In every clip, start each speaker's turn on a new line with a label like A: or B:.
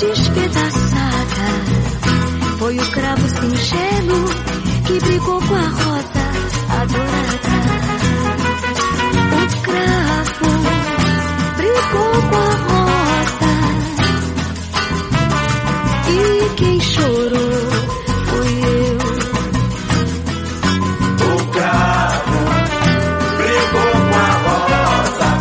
A: despedaçada. Foi o cravo singelo que brigou com a rosa adorada. O cravo brigou com a rosa e quem chorou foi eu.
B: O cravo brigou com a rosa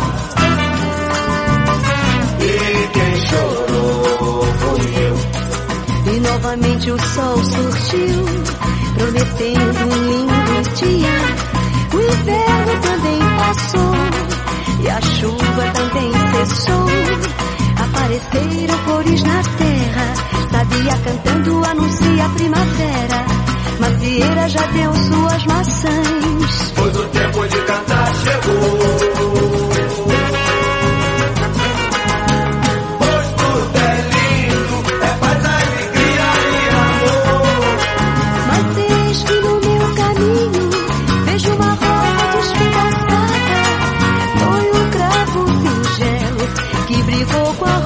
B: e quem chorou foi eu.
A: E novamente o sol surgiu, prometendo um lindo dia. O inverno também passou e a chuva também cessou. Apareceram cores na terra, sabia cantando anuncia a primavera. Macieira já deu suas maçãs,
B: pois o tempo de cantar chegou. Pois tudo é lindo, é paz, alegria e amor.
A: mas eis que no meu caminho vejo uma rosa despedaçada. Foi o cravo singelo que brigou com a